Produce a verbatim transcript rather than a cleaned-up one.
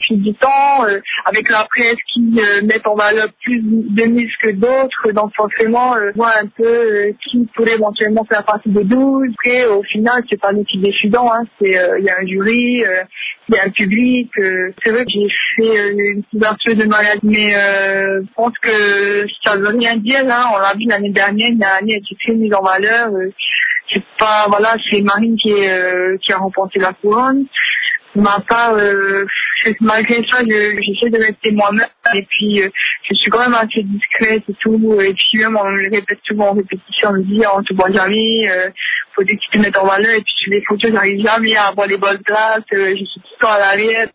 fil du temps, euh, avec la presse qui euh, met en valeur plus de mises que d'autres. Donc forcément, euh, voir un peu euh, qui pourrait éventuellement faire partie des douze. Après, au final, c'est pas nous qui décidons, hein. C'est, il euh, y a un jury, il euh, y a un public. Euh, c'est vrai que j'ai fait euh, une couverture de maladie, mais euh, je pense que ça veut rien dire. Hein. On l'a vu l'année dernière, l'année a été très mise en valeur. Euh, c'est pas, voilà, c'est Marine qui, est, euh, qui a remporté la couronne. Pour ma part, euh, malgré ça, je, j'essaie de rester moi-même et puis euh, je suis quand même assez discrète et tout. Et puis même, on le répète souvent en répétition, on me dit, on te voit jamais, euh, faut que tu te mettes en valeur. Et puis sur les photos, j'arrive jamais à avoir les bonnes places, euh, je suis tout le temps à l'arrière.